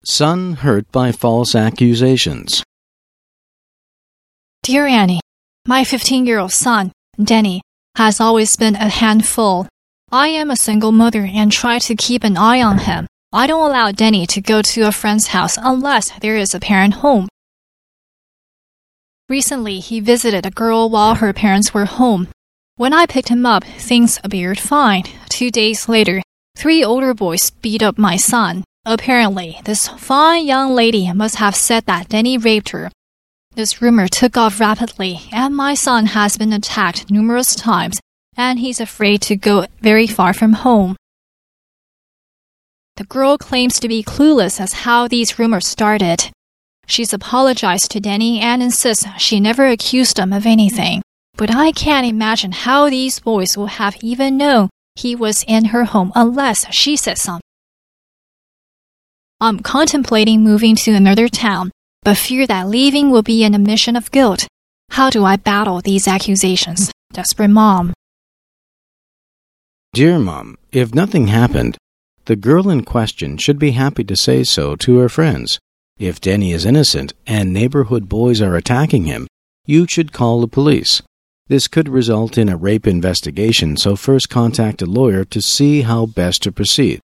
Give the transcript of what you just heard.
Son hurt by false accusations. Dear Annie, my 15-year-old son, Danny, has always been a handful. I am a single mother and try to keep an eye on him. I don't allow Danny to go to a friend's house unless there is a parent home. Recently, he visited a girl while her parents were home. When I picked him up, things appeared fine. 2 days later, 3 older boys beat up my son. Apparently, this fine young lady must have said that Danny raped her. This rumor took off rapidly, and my son has been attacked numerous times, and he's afraid to go very far from home. The girl claims to be clueless as how these rumors started. She's apologized to Danny and insists she never accused him of anything. But I can't imagine how these boys will have even known he was in her home unless she said something. I'm contemplating moving to another town, but fear that leaving will be an admission of guilt. How do I battle these accusations? Desperate Mom. Dear Mom, if nothing happened, the girl in question should be happy to say so to her friends. If Danny is innocent and neighborhood boys are attacking him, you should call the police. This could result in a rape investigation, so first contact a lawyer to see how best to proceed.